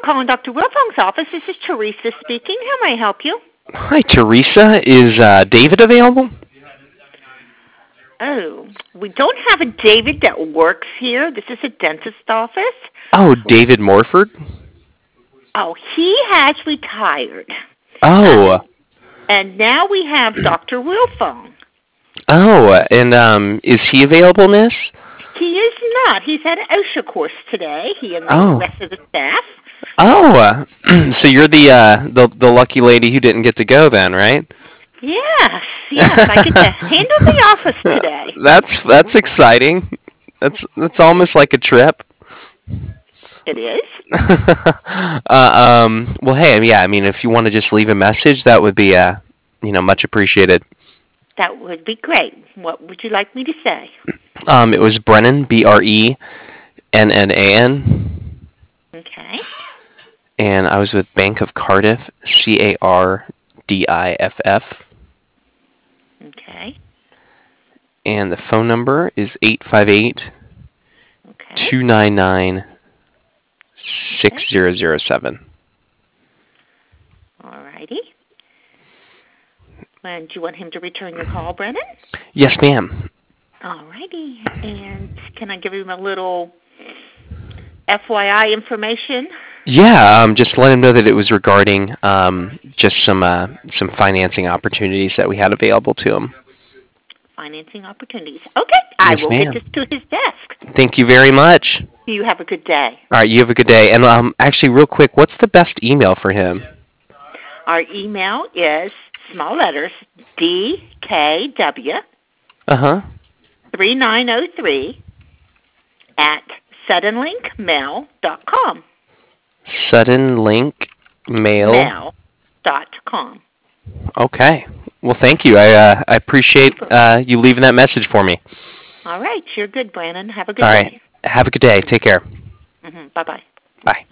for calling Dr. Wilfong's office. This is Teresa speaking. How may I help you? Hi, Teresa. Is David available? Oh, we don't have a David that works here. This is a dentist office. Oh, David Morford? Oh, he has retired. Oh. And now we have Dr. Wilfong. Oh, and is he available, miss? He is not. He's at an OSHA course today, he and the rest of the staff. Oh, so you're the lucky lady who didn't get to go then, right? Yes, I get to handle the office today. That's exciting. That's almost like a trip. It is. Well, hey, yeah, I mean, if you want to just leave a message, that would be much appreciated. That would be great. What would you like me to say? It was Brennan, Brennan. Okay. And I was with Bank of Cardiff, Cardiff. Okay. And the phone number is 858-299-6007. All righty. And do you want him to return your call, Brennan? Yes, ma'am. All righty. And can I give him a little FYI information? Yeah, just let him know that it was regarding just some financing opportunities that we had available to him. Financing opportunities. Okay, I will get this to his desk. Thank you very much. You have a good day. All right, you have a good day. And actually, real quick, what's the best email for him? Our email is small letters DKW 3903 at suddenlinkmail.com. Suddenlinkmail.com. Okay. Well, thank you. I appreciate you leaving that message for me. All right. You're good, Brandon. Have a good day. All right. Have a good day. Take care. Bye-bye. Bye.